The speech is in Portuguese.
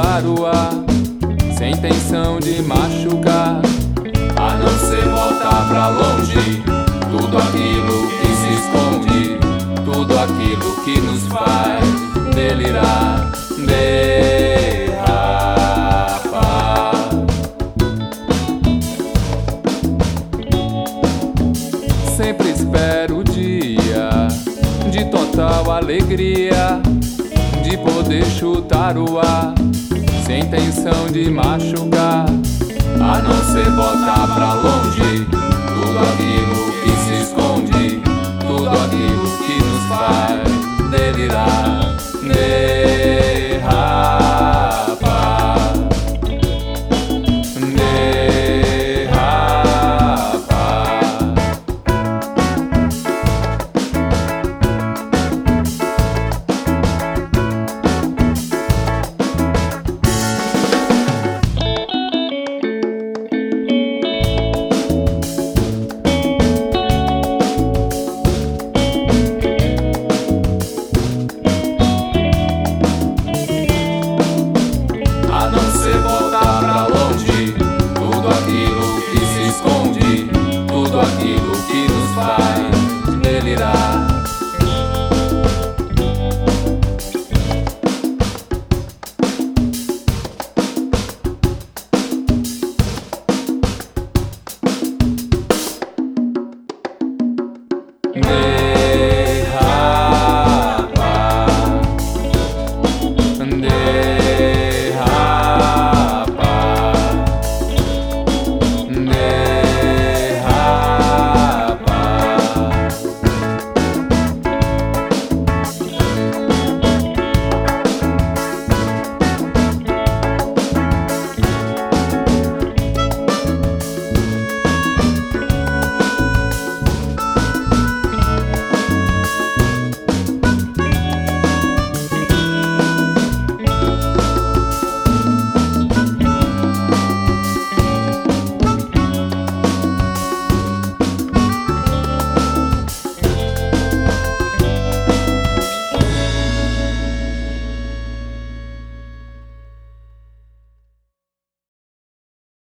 chutar o ar, sem intenção de machucar, a não ser voltar pra longe tudo aquilo que se esconde, tudo aquilo que nos faz delirar, derrapar. Sempre espero o dia de total alegria, de poder chutar o ar, sem intenção de machucar, a não ser botar pra longe tudo aquilo que se esconde, tudo aquilo que nos faz delirar, derrapar.